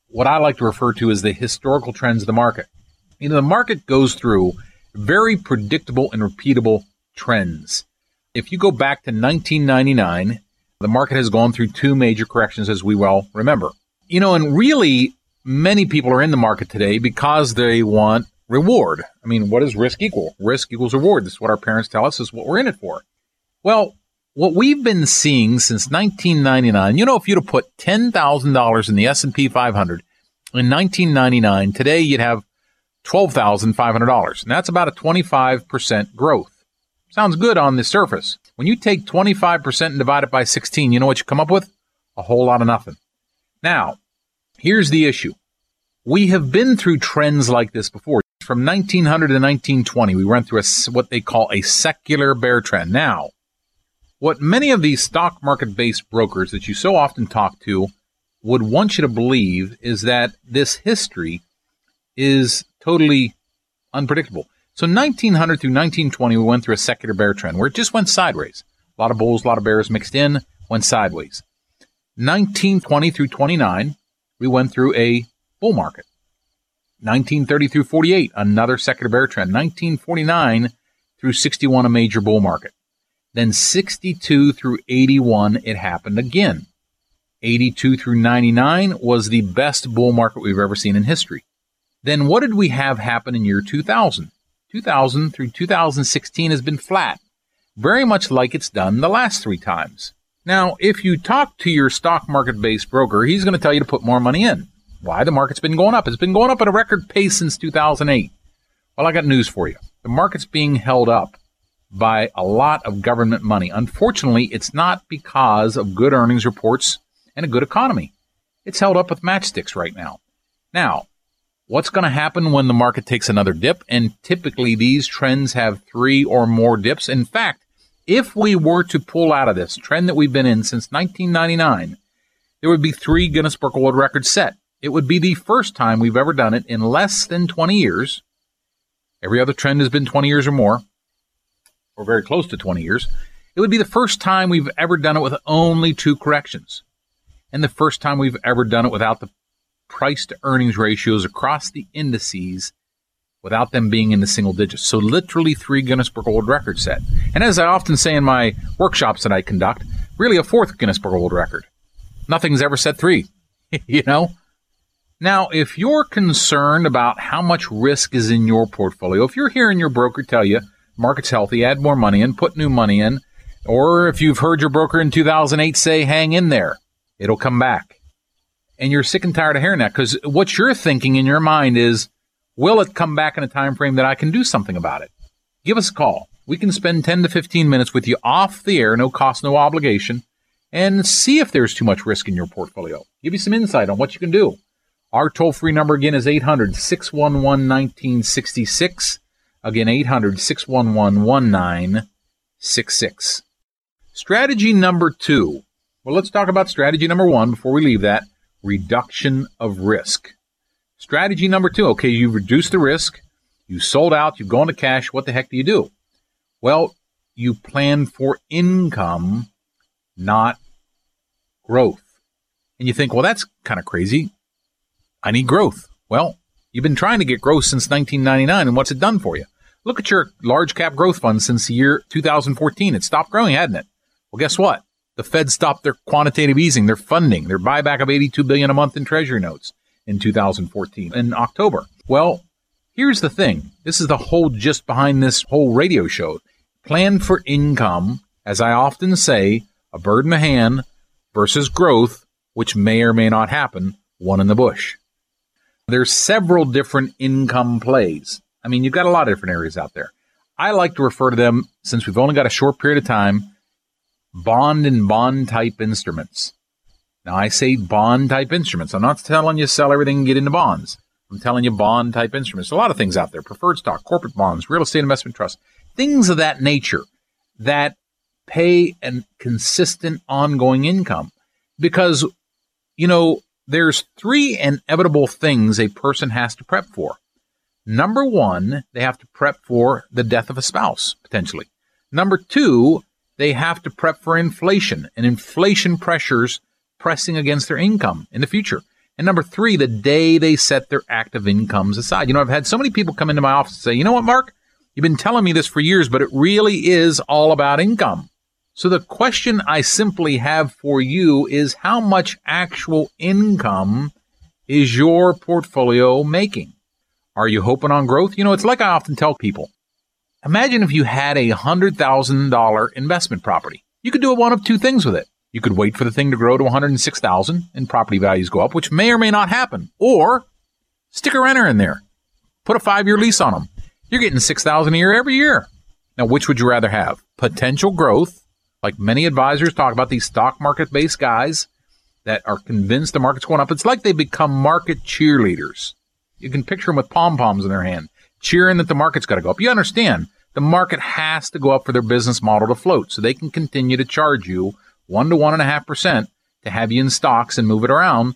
what I like to refer to as the historical trends of the market. You know, the market goes through very predictable and repeatable trends. If you go back to nineteen ninety-nine, the market has gone through two major corrections, as we well remember. You know, and really, many people are in the market today because they want reward. I mean, what does risk equal? Risk equals reward. This is what our parents tell us is what we're in it for. Well, what we've been seeing since nineteen ninety-nine, you know, if you'd have put ten thousand dollars in the S and P five hundred in nineteen ninety-nine, today you'd have twelve thousand five hundred dollars. And that's about a twenty-five percent growth. Sounds good on the surface. When you take twenty-five percent and divide it by sixteen, you know what you come up with? A whole lot of nothing. Now, here's the issue. We have been through trends like this before. From nineteen hundred to nineteen twenty, we went through a, what they call a secular bear trend. Now, what many of these stock market-based brokers that you so often talk to would want you to believe is that this history is totally unpredictable. So nineteen hundred through nineteen twenty, we went through a secular bear trend where it just went sideways. A lot of bulls, a lot of bears mixed in, went sideways. nineteen twenty through twenty-nine, we went through a bull market. nineteen thirty through forty-eight, another secular bear trend. nineteen forty-nine through sixty-one, a major bull market. Then sixty-two through eighty-one, it happened again. eighty-two through ninety-nine was the best bull market we've ever seen in history. Then what did we have happen in year two thousand? two thousand through two thousand sixteen has been flat, very much like it's done the last three times. Now, if you talk to your stock market-based broker, he's going to tell you to put more money in. Why? The market's been going up. It's been going up at a record pace since two thousand eight. Well, I got news for you. The market's being held up by a lot of government money. Unfortunately, it's not because of good earnings reports and a good economy. It's held up with matchsticks right now. Now, what's going to happen when the market takes another dip? And typically, these trends have three or more dips. In fact, if we were to pull out of this trend that we've been in since nineteen ninety-nine, there would be three Guinness Book of World Records set. It would be the first time we've ever done it in less than twenty years. Every other trend has been twenty years or more, or very close to twenty years. It would be the first time we've ever done it with only two corrections, and the first time we've ever done it without the price-to-earnings ratios across the indices, without them being in the single digits. So literally three Guinness Book of World Records set. And as I often say in my workshops that I conduct, really a fourth Guinness Book of World Record. Nothing's ever set three, you know? Now, if you're concerned about how much risk is in your portfolio, if you're hearing your broker tell you, market's healthy, add more money in, put new money in, or if you've heard your broker in two thousand eight say, hang in there, it'll come back. And you're sick and tired of hearing that, because what you're thinking in your mind is, will it come back in a time frame that I can do something about it? Give us a call. We can spend ten to fifteen minutes with you off the air, no cost, no obligation, and see if there's too much risk in your portfolio. Give you some insight on what you can do. Our toll-free number again is eight hundred, six one one, one nine six six. Again, eight hundred, six one one, one nine six six. Strategy number two. Well, let's talk about strategy number one before we leave that. Reduction of risk. Strategy number two. Okay, you've reduced the risk. You sold out. You've gone to cash. What the heck do you do? Well, you plan for income, not growth. And you think, well, that's kind of crazy. I need growth. Well, you've been trying to get growth since nineteen ninety-nine, and what's it done for you? Look at your large cap growth fund since the year two thousand fourteen. It stopped growing, hadn't it? Well, guess what? The Fed stopped their quantitative easing, their funding, their buyback of eighty-two billion dollars a month in Treasury notes in two thousand fourteen, in October. Well, here's the thing. This is the whole gist behind this whole radio show. Plan for income, as I often say, a bird in the hand versus growth, which may or may not happen, one in the bush. There's several different income plays. I mean, you've got a lot of different areas out there. I like to refer to them, since we've only got a short period of time, bond and bond type instruments. Now, I say bond type instruments. I'm not telling you sell everything and get into bonds. I'm telling you bond type instruments. A lot of things out there, preferred stock, corporate bonds, real estate investment trust, things of that nature that pay a consistent ongoing income. Because, you know, there's three inevitable things a person has to prep for. Number one, they have to prep for the death of a spouse, potentially. Number two, they have to prep for inflation and inflation pressures pressing against their income in the future. And number three, the day they set their active incomes aside. You know, I've had so many people come into my office and say, you know what, Mark? You've been telling me this for years, but it really is all about income. So the question I simply have for you is, how much actual income is your portfolio making? Are you hoping on growth? You know, it's like I often tell people. Imagine if you had a one hundred thousand dollars investment property. You could do one of two things with it. You could wait for the thing to grow to one hundred six thousand dollars and property values go up, which may or may not happen. Or stick a renter in there. Put a five-year lease on them. You're getting six thousand dollars a year every year. Now, which would you rather have? Potential growth, like many advisors talk about, these stock market-based guys that are convinced the market's going up. It's like they become market cheerleaders. You can picture them with pom-poms in their hand, cheering that the market's got to go up. You understand, the market has to go up for their business model to float, so they can continue to charge you one to one and a half percent to have you in stocks and move it around,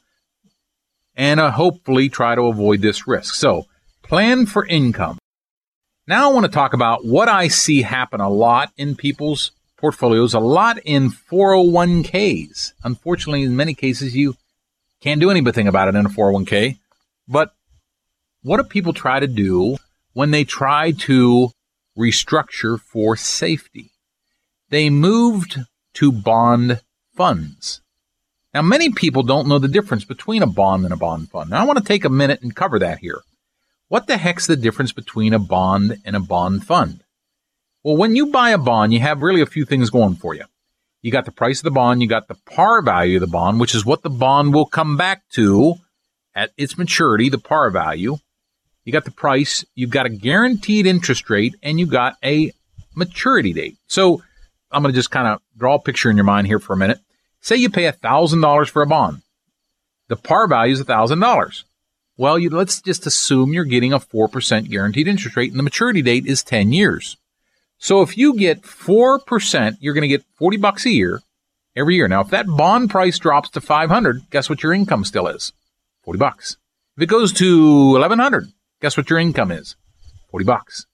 and uh, hopefully try to avoid this risk. So, plan for income. Now I want to talk about what I see happen a lot in people's portfolios, a lot in four oh one k's. Unfortunately, in many cases, you can't do anything about it in a four oh one k. But what do people try to do when they try to restructure for safety? They moved to bond funds. Now, many people don't know the difference between a bond and a bond fund. Now, I want to take a minute and cover that here. What the heck's the difference between a bond and a bond fund? Well, when you buy a bond, you have really a few things going for you. You got the price of the bond, you got the par value of the bond, which is what the bond will come back to at its maturity, the par value. You got the price, you've got a guaranteed interest rate, and you got a maturity date. So I'm going to just kind of draw a picture in your mind here for a minute. Say you pay one thousand dollars for a bond. The par value is one thousand dollars. Well, you, let's just assume you're getting a four percent guaranteed interest rate, and the maturity date is ten years. So if you get four percent, you're going to get forty bucks a year every year. Now, if that bond price drops to five hundred, guess what your income still is? forty bucks. If it goes to eleven hundred, guess what your income is? forty bucks.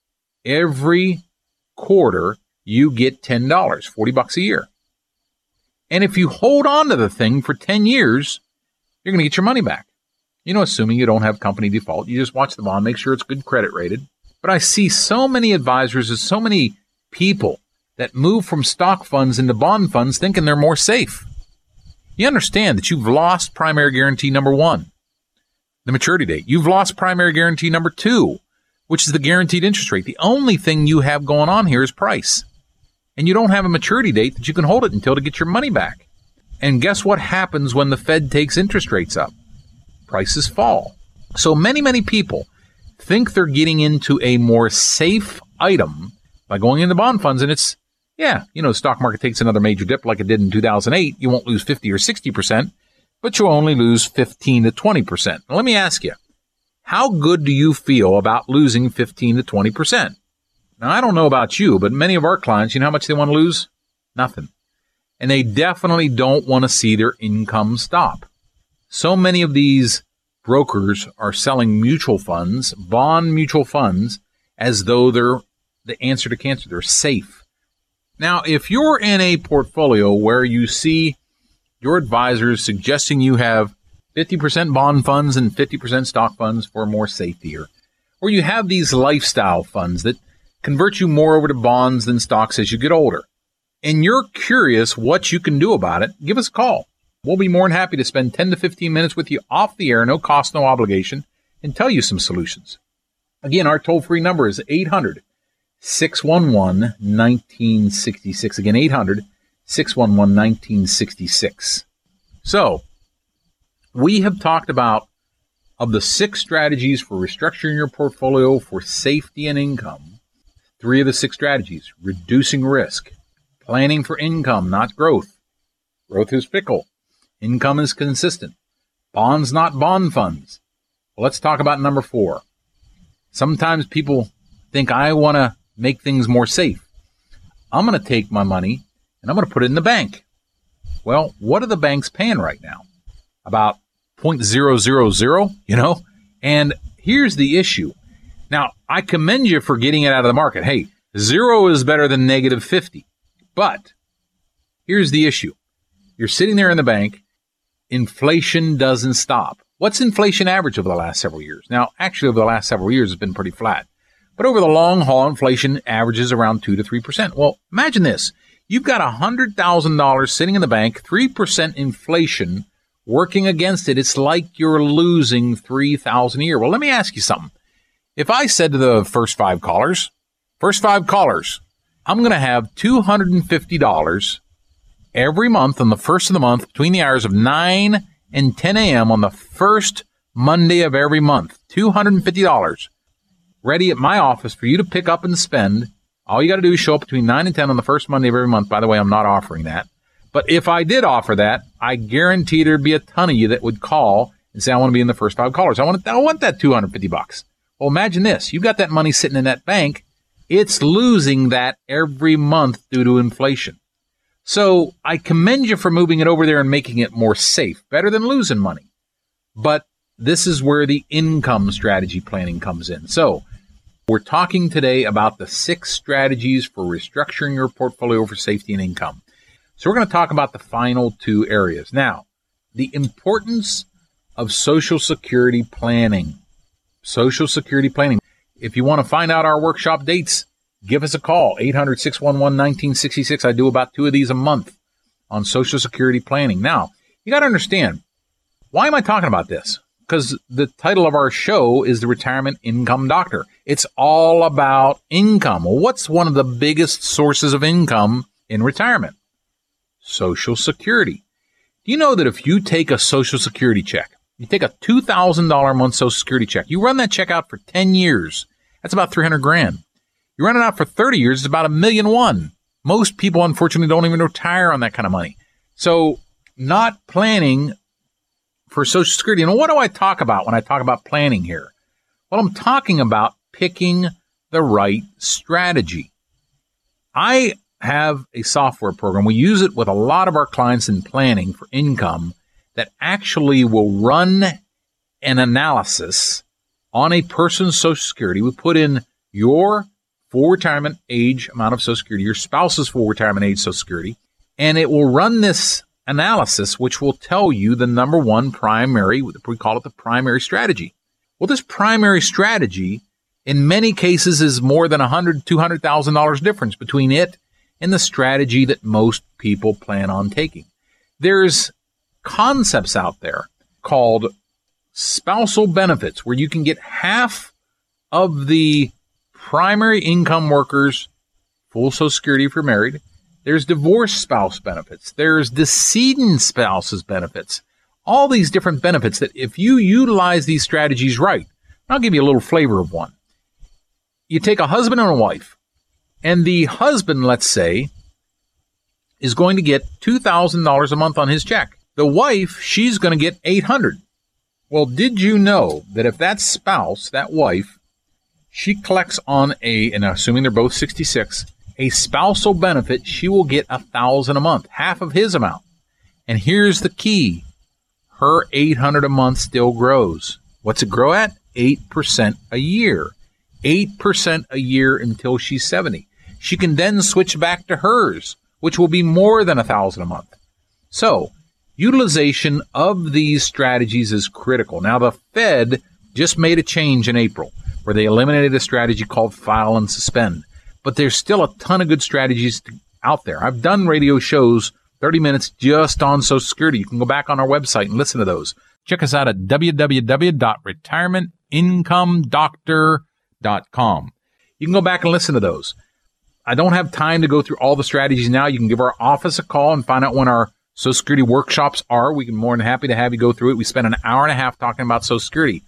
Every quarter, you get ten dollars, forty bucks a year. And if you hold on to the thing for ten years, you're going to get your money back. You know, assuming you don't have company default, you just watch the bond, make sure it's good credit rated. But I see so many advisors and so many people that move from stock funds into bond funds thinking they're more safe. You understand that you've lost primary guarantee number one, the maturity date. You've lost primary guarantee number two, which is the guaranteed interest rate. The only thing you have going on here is price. And you don't have a maturity date that you can hold it until to get your money back. And guess what happens when the Fed takes interest rates up? Prices fall. So many, many people think they're getting into a more safe item by going into bond funds. And it's, yeah, you know, the stock market takes another major dip like it did in two thousand eight. You won't lose fifty or sixty percent, but you'll only lose fifteen to twenty percent. Now, let me ask you, how good do you feel about losing fifteen to twenty percent? Now, I don't know about you, but many of our clients, you know how much they want to lose? Nothing. And they definitely don't want to see their income stop. So many of these brokers are selling mutual funds, bond mutual funds, as though they're the answer to cancer. They're safe. Now, if you're in a portfolio where you see your advisors suggesting you have fifty percent bond funds and fifty percent stock funds for more safety, or, or you have these lifestyle funds that convert you more over to bonds than stocks as you get older, and you're curious what you can do about it, give us a call. We'll be more than happy to spend ten to fifteen minutes with you off the air, no cost, no obligation, and tell you some solutions. Again, our toll-free number is eight hundred, six one one, one nine six six. Again, eight hundred, six one one, one nine six six. So, we have talked about, of the six strategies for restructuring your portfolio for safety and income, three of the six strategies: reducing risk, planning for income, not growth. Growth is fickle. Income is consistent. Bonds, not bond funds. Well, let's talk about number four. Sometimes people think, I want to make things more safe. I'm going to take my money and I'm going to put it in the bank. Well, what are the banks paying right now? About zero point zero zero zero, you know? And here's the issue. Now, I commend you for getting it out of the market. Hey, zero is better than negative fifty. But here's the issue. You're sitting there in the bank. inflation doesn't stop. What's inflation average over the last several years? Now, actually, over the last several years, it's been pretty flat. But over the long haul, inflation averages around two to three percent. Well, imagine this. You've got one hundred thousand dollars sitting in the bank, three percent inflation working against it. It's like you're losing three thousand dollars a year. Well, let me ask you something. If I said to the first five callers, first five callers, I'm going to have two hundred fifty dollars every month on the first of the month between the hours of nine and ten a.m. on the first Monday of every month, two hundred fifty dollars ready at my office for you to pick up and spend. All you got to do is show up between nine and ten on the first Monday of every month. By the way, I'm not offering that. But if I did offer that, I guarantee there'd be a ton of you that would call and say, I want to be in the first five callers. I want, I want that two hundred fifty bucks. Well, imagine this. You've got that money sitting in that bank. It's losing that every month due to inflation. So I commend you for moving it over there and making it more safe, better than losing money. But this is where the income strategy planning comes in. So we're talking today about the six strategies for restructuring your portfolio for safety and income. So we're going to talk about the final two areas. Now, the importance of Social Security planning. Social Security planning. If you want to find out our workshop dates, give us a call, eight hundred, six one one, one nine six six. I do about two of these a month on Social Security planning. Now, you got to understand, why am I talking about this? Because the title of our show is The Retirement Income Doctor. It's all about income. Well, what's one of the biggest sources of income in retirement? Social Security. Do you know that if you take a Social Security check, you take a two thousand dollars a month Social Security check, you run that check out for ten years, that's about three hundred grand. You run it out for thirty years, it's about a million one. Most people, unfortunately, don't even retire on that kind of money. So not planning for Social Security. And what do I talk about when I talk about planning here? Well, I'm talking about picking the right strategy. I have a software program. We use it with a lot of our clients in planning for income that actually will run an analysis on a person's Social Security. We put in your full retirement age amount of Social Security, your spouse's full retirement age Social Security, and it will run this analysis, which will tell you the number one primary, we call it the primary strategy. Well, this primary strategy, in many cases, is more than one hundred thousand dollars, two hundred thousand dollars difference between it and the strategy that most people plan on taking. There's concepts out there called spousal benefits, where you can get half of the primary income workers full Social Security if you're married. There's divorced spouse benefits. There's decedent spouses benefits. All these different benefits that if you utilize these strategies right, I'll give you a little flavor of one. You take a husband and a wife, and the husband, let's say, is going to get two thousand dollars a month on his check. The wife, she's going to get eight hundred dollars. Well, did you know that if that spouse, that wife, she collects on a, and assuming they're both sixty-six, a spousal benefit, she will get a thousand a month, half of his amount. And here's the key. Her eight hundred a month still grows. What's it grow at? eight percent a year. eight percent a year until she's seventy. She can then switch back to hers, which will be more than a thousand a month. So, utilization of these strategies is critical. Now, the Fed just made a change in April where they eliminated a strategy called file and suspend. But there's still a ton of good strategies out there. I've done radio shows, thirty minutes just on Social Security. You can go back on our website and listen to those. Check us out at w w w dot retirement income doctor dot com. You can go back and listen to those. I don't have time to go through all the strategies now. You can give our office a call and find out when our Social Security workshops are. We can be more than happy to have you go through it. We spend an hour and a half talking about Social Security.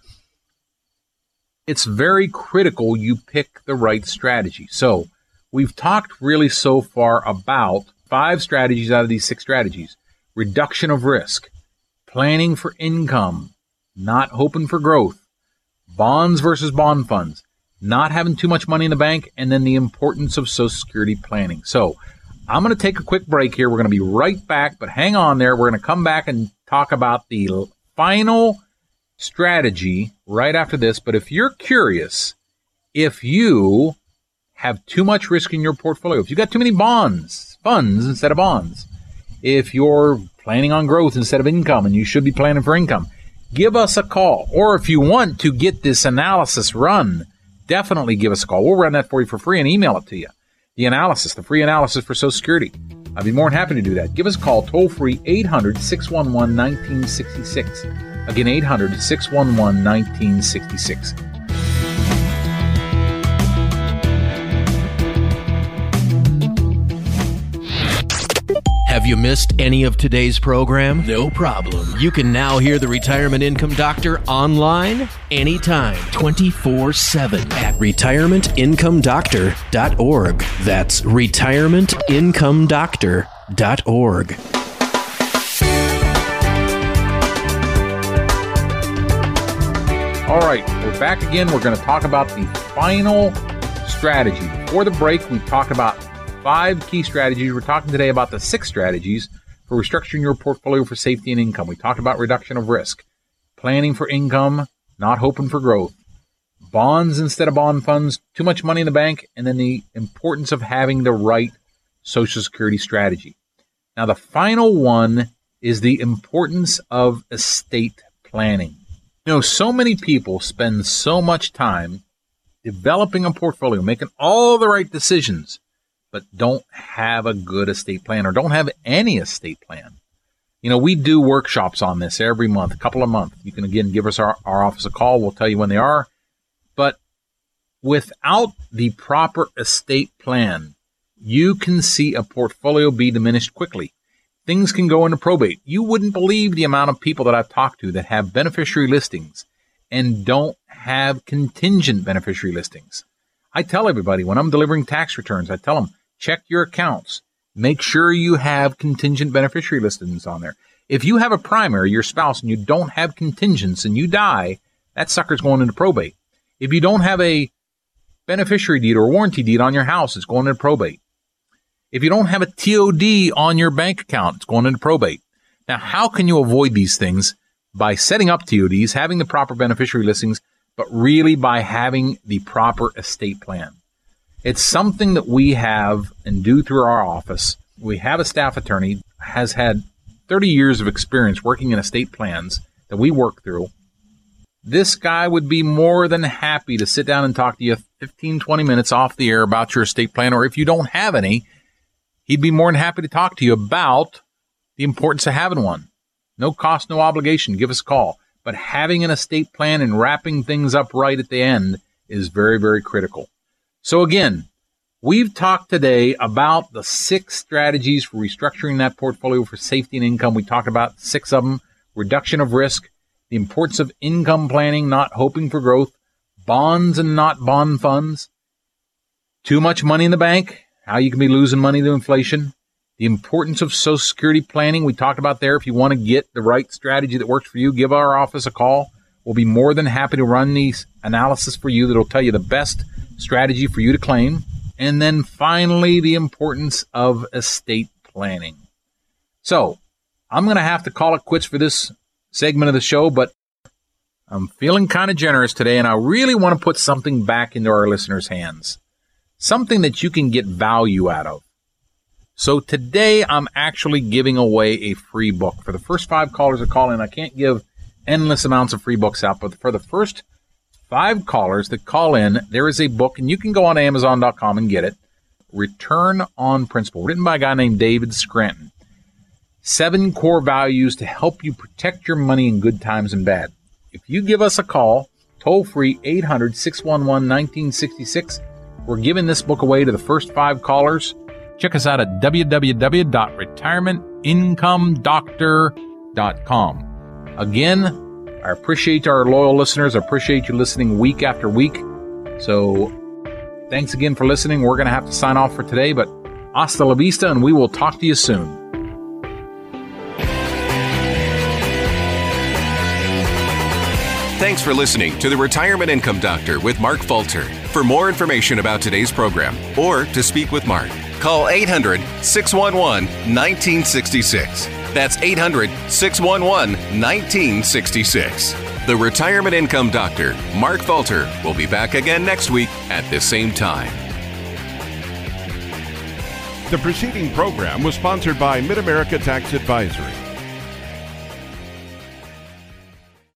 It's very critical you pick the right strategy. So we've talked really so far about five strategies out of these six strategies. Reduction of risk, planning for income, not hoping for growth, bonds versus bond funds, not having too much money in the bank, and then the importance of Social Security planning. So I'm going to take a quick break here. We're going to be right back, but hang on there. We're going to come back and talk about the final strategy right after this. But if you're curious, if you have too much risk in your portfolio, if you got too many bonds, funds instead of bonds, if you're planning on growth instead of income and you should be planning for income, give us a call. Or if you want to get this analysis run, definitely give us a call. We'll run that for you for free and email it to you. The analysis, the free analysis for Social Security. I'd be more than happy to do that. Give us a call, toll free, eight hundred, six one one, one nine six six. Again, eight hundred, six one one, one nine six six. Have you missed any of today's program? No problem. You can now hear the Retirement Income Doctor online anytime, twenty-four seven at retirement income doctor dot org. That's retirement income doctor dot org. All right, we're back again. We're going to talk about the final strategy. Before the break, we talked about five key strategies. We're talking today about the six strategies for restructuring your portfolio for safety and income. We talked about reduction of risk, planning for income, not hoping for growth, bonds instead of bond funds, too much money in the bank, and then the importance of having the right Social Security strategy. Now, the final one is the importance of estate planning. You know, so many people spend so much time developing a portfolio, making all the right decisions, but don't have a good estate plan or don't have any estate plan. You know, we do workshops on this every month, a couple of months. You can, again, give us our, our office a call. We'll tell you when they are. But without the proper estate plan, you can see a portfolio be diminished quickly. Things can go into probate. You wouldn't believe the amount of people that I've talked to that have beneficiary listings and don't have contingent beneficiary listings. I tell everybody when I'm delivering tax returns, I tell them, check your accounts. Make sure you have contingent beneficiary listings on there. If you have a primary, your spouse, and you don't have contingents and you die, that sucker's going into probate. If you don't have a beneficiary deed or warranty deed on your house, it's going into probate. If you don't have a T O D on your bank account, it's going into probate. Now, how can you avoid these things? By setting up T O Ds, having the proper beneficiary listings, but really by having the proper estate plan. It's something that we have and do through our office. We have a staff attorney, has had thirty years of experience working in estate plans that we work through. This guy would be more than happy to sit down and talk to you fifteen, twenty minutes off the air about your estate plan, or if you don't have any, he'd be more than happy to talk to you about the importance of having one. No cost, no obligation. Give us a call. But having an estate plan and wrapping things up right at the end is very, very critical. So again, we've talked today about the six strategies for restructuring that portfolio for safety and income. We talked about six of them: reduction of risk, the importance of income planning, not hoping for growth, bonds and not bond funds, too much money in the bank, how you can be losing money to inflation, the importance of Social Security planning. We talked about there. If you want to get the right strategy that works for you, give our office a call. We'll be more than happy to run these analysis for you that'll tell you the best strategy for you to claim. And then finally, the importance of estate planning. So I'm going to have to call it quits for this segment of the show, but I'm feeling kind of generous today, and I really want to put something back into our listeners' hands, something that you can get value out of. So today I'm actually giving away a free book. For the first five callers that call in, I can't give endless amounts of free books out, but for the first five callers that call in, there is a book, and you can go on amazon dot com and get it, Return on Principle, written by a guy named David Scranton. Seven core values to help you protect your money in good times and bad. If you give us a call, toll free, eight hundred, six one one, one nine six six, we're giving this book away to the first five callers. Check us out at w w w dot retirement income doctor dot com. Again, I appreciate our loyal listeners. I appreciate you listening week after week. So thanks again for listening. We're going to have to sign off for today, but hasta la vista, and we will talk to you soon. Thanks for listening to the Retirement Income Doctor with Mark Falter. For more information about today's program or to speak with Mark, call eight hundred, six one one, one nine six six. That's eight hundred, six one one, one nine six six. The Retirement Income Doctor, Mark Falter, will be back again next week at the same time. The preceding program was sponsored by Mid-America Tax Advisory.